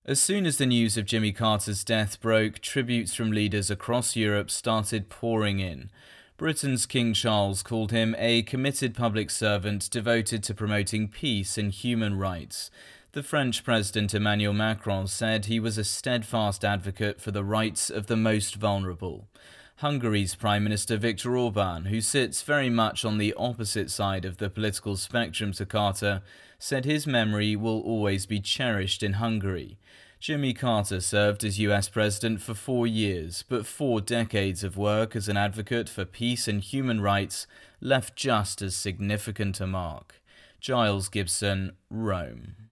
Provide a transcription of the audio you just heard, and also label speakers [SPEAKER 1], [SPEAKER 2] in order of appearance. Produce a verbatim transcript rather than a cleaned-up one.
[SPEAKER 1] As soon as the news of Jimmy Carter's death broke, tributes from leaders across Europe started pouring in. Britain's King Charles called him a committed public servant devoted to promoting peace and human rights. The French President Emmanuel Macron said he was a steadfast advocate for the rights of the most vulnerable. Hungary's Prime Minister Viktor Orban, who sits very much on the opposite side of the political spectrum to Carter, said his memory will always be cherished in Hungary. Jimmy Carter served as U S president for four years, but four decades of work as an advocate for peace and human rights left just as significant a mark. Giles Gibson, Rome.